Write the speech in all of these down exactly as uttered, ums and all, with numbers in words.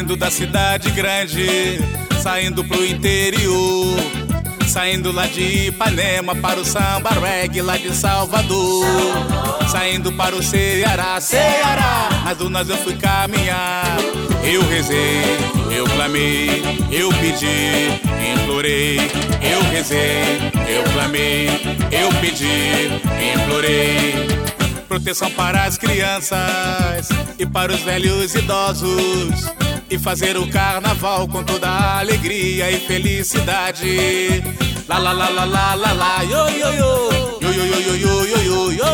Saindo da cidade grande, saindo pro interior, saindo lá de Ipanema para o samba reggae lá de Salvador, saindo para o Ceará, Ceará, nas dunas eu fui caminhar. Eu rezei, eu clamei, eu pedi, implorei. Eu rezei, eu clamei, eu pedi, implorei. Proteção para as crianças e para os velhos idosos, e fazer o carnaval com toda a alegria e felicidade. La la la la la la la, yo yo yo, yo yo yo yo yo yo yo yo yo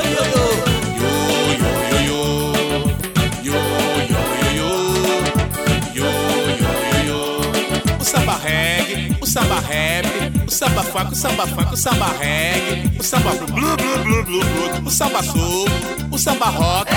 yo yo yo yo yo. O samba reggae, o samba rap, o samba funk, o samba funk, o samba reggae, o samba blu blu blu blu blu, o samba soul, o samba rock.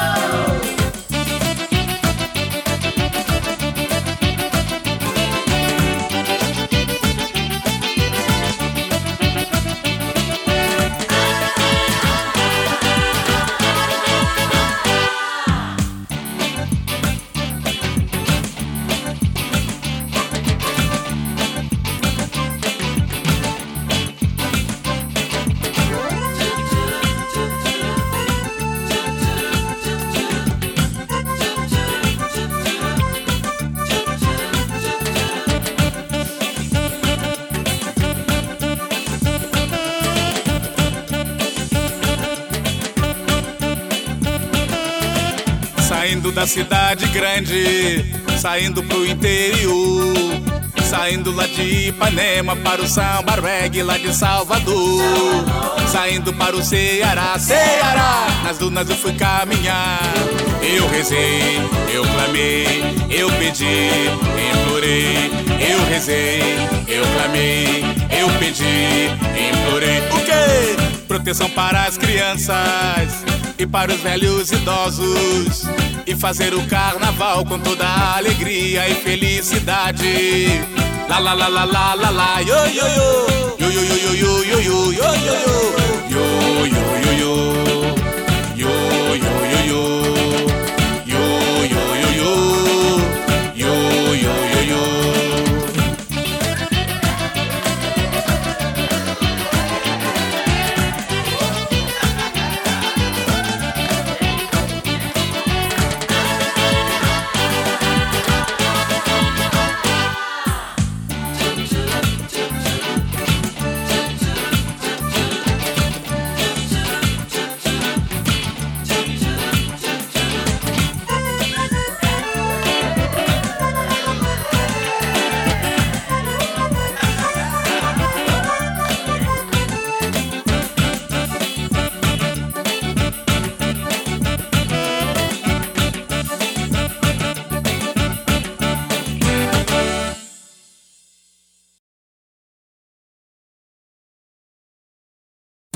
Saindo da cidade grande, saindo pro interior, saindo lá de Ipanema para o samba reggae lá de Salvador, saindo para o Ceará, Ceará, nas dunas eu fui caminhar. Eu rezei, eu clamei, eu pedi, implorei. Eu rezei, eu clamei, eu pedi, implorei. O quê? Proteção para as crianças e para os velhos idosos, e fazer o carnaval com toda a alegria e felicidade. La la la la la la la, yo yo yo, yo yo yo yo yo yo yo yo yo yo yo yo.